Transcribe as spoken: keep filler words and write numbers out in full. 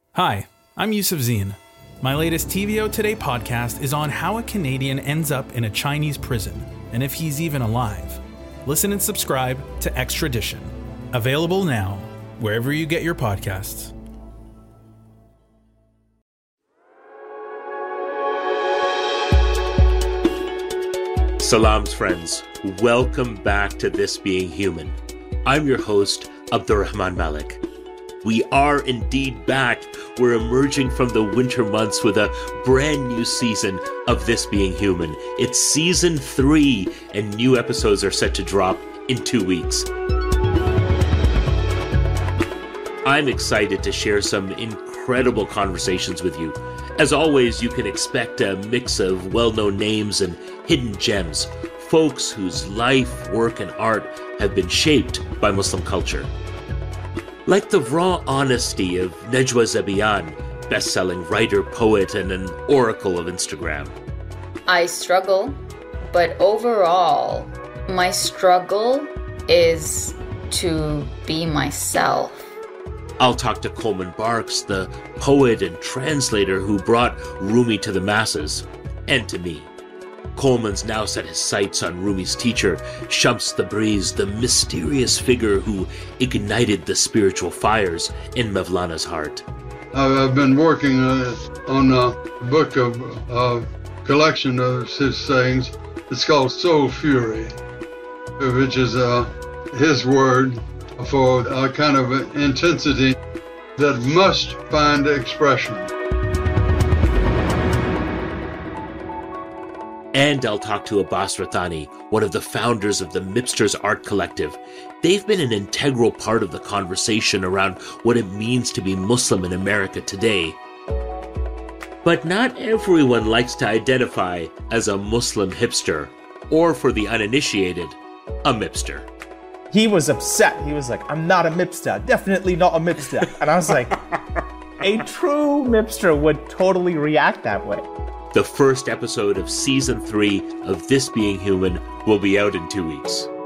Hi, I'm Yusuf Zine. My latest T V O Today podcast is on how a Canadian ends up in a Chinese prison, and if he's even alive. Listen and subscribe to Extradition. Available now, wherever you get your podcasts. Salams, friends. Welcome back to This Being Human. I'm your host, Abdurrahman Malik. We are indeed back. We're emerging from the winter months with a brand new season of This Being Human. It's season three, and new episodes are set to drop in two weeks. I'm excited to share some incredible conversations with you. As always, you can expect a mix of well-known names and hidden gems, folks whose life, work, and art have been shaped by Muslim culture. Like the raw honesty of Najwa Zebian, best-selling writer, poet, and an oracle of Instagram. I struggle, but overall, my struggle is to be myself. I'll talk to Coleman Barks, the poet and translator who brought Rumi to the masses, and to me. Coleman's now set his sights on Rumi's teacher, Shams Tabriz, the mysterious figure who ignited the spiritual fires in Mevlana's heart. I've been working uh, on a book of a collection of his sayings. It's called Soul Fury, which is uh, his word for a kind of intensity that must find expression. And I'll talk to Abbas Rathani, one of the founders of the Mipsters Art Collective. They've been an integral part of the conversation around what it means to be Muslim in America today. But not everyone likes to identify as a Muslim hipster, or for the uninitiated, a Mipster. He was upset. He was like, I'm not a Mipster, definitely not a Mipster. And I was like, a true Mipster would totally react that way. The first episode of season three of This Being Human will be out in two weeks.